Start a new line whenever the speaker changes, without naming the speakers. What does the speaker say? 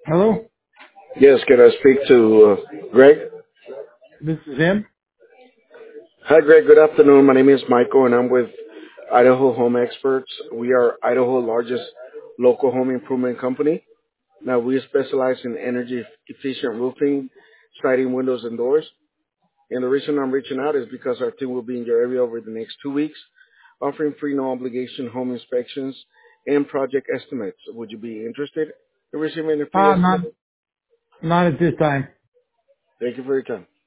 Hello,
Yes, can I speak to Greg?
this is him.
Hi, Greg. Good afternoon. My name is Michael, and I'm with Idaho Home Experts. We are Idaho's largest local home improvement company. Now, we specialize in energy efficient roofing, siding, windows, and doors. And the reason I'm reaching out is because our team will be in your area over the next 2 weeks, offering free, no obligation home inspections and project estimates. Would you be interested in receiving a free
Not
estimate?
not at this time.
Thank you for your time.